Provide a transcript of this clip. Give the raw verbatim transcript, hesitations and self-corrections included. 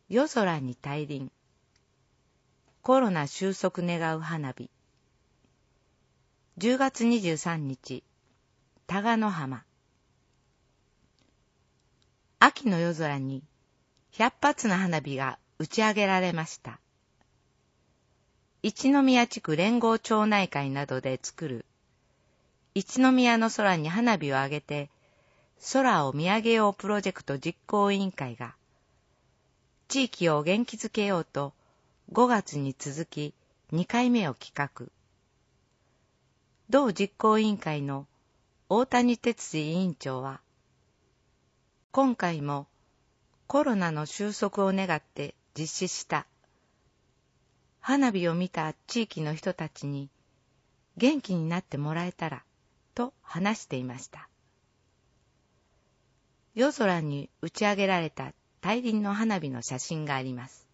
夜空に大輪、コロナ収束願う花火。じゅうがつにじゅうさんにち、多賀野浜。秋の夜空にひゃっぱつの花火が打ち上げられました。一宮地区連合町内会などで作る一宮の空に花火を上げて空を見上げようプロジェクト実行委員会が地域を元気づけようとごがつに続きにかいめを企画。同実行委員会の大谷哲司委員長は、今回もコロナの収束を願って実施した花火を見た地域の人たちに元気になってもらえたらと話していました。夜空に打ち上げられた大輪の花火の写真があります。